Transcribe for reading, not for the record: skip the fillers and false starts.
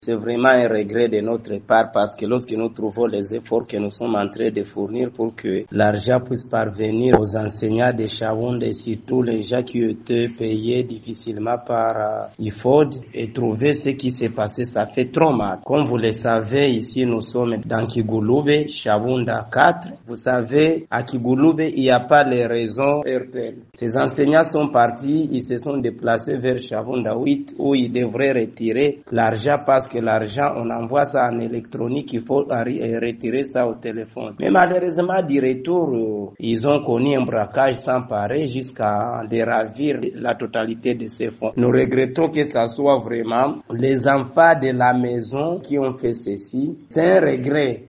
C'est vraiment un regret de notre part parce que lorsque nous trouvons les efforts que nous sommes en train de fournir pour que l'argent puisse parvenir aux enseignants de Chaounda et surtout les gens qui étaient payés difficilement par IFOD et trouver ce qui s'est passé, ça fait trop mal. Comme vous le savez, ici nous sommes dans Kigouloube, Chaounda 4. Vous savez, à Kigouloube, il n'y a pas les réseaux RTL. Ces enseignants sont partis, ils se sont déplacés vers Chaounda 8 où ils devraient retirer l'argent parce que l'argent, on envoie ça en électronique, il faut retirer ça au téléphone. Mais malheureusement, du retour, ils ont connu un braquage sans pareil jusqu'à déravir la totalité de ces fonds. Nous regrettons que ça soit vraiment les enfants de la maison qui ont fait ceci. C'est un regret.